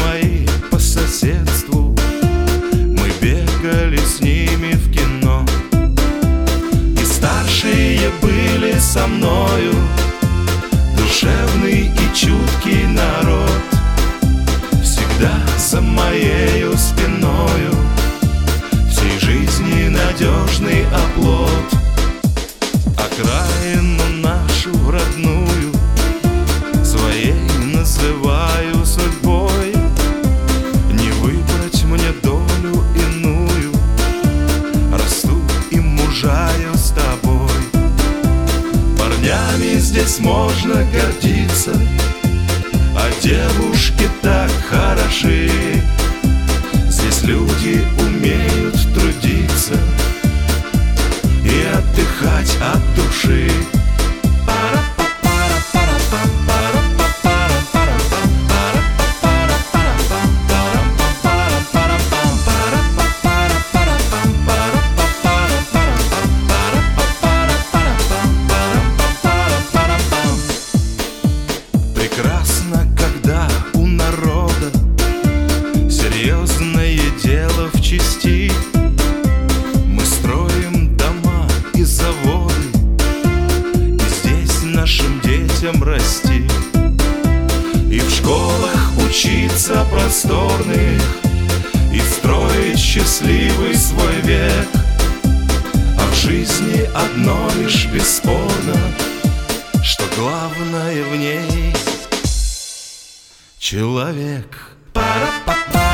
мои по соседству, мы бегали с ними в кино. И старшие были со мною, душевный и чуткий народ. Всегда за моею спиною всей жизни надежный оплот. Окраину нашу родную своей называю судьбой. Не выбрать мне долю иную, расту и мужаю с тобой. Парнями здесь можно гордиться, а девушки так хороши. Здесь люди умеют трудиться и отдыхать от души. Прекрасно, когда у народа серьезное дело в чести. Мы строим дома и заводы, и здесь нашим детям расти. И в школах учиться просторных, и строить счастливый свой век. А в жизни одно лишь бесспорно, что главное в ней — человек. Пара-па-па.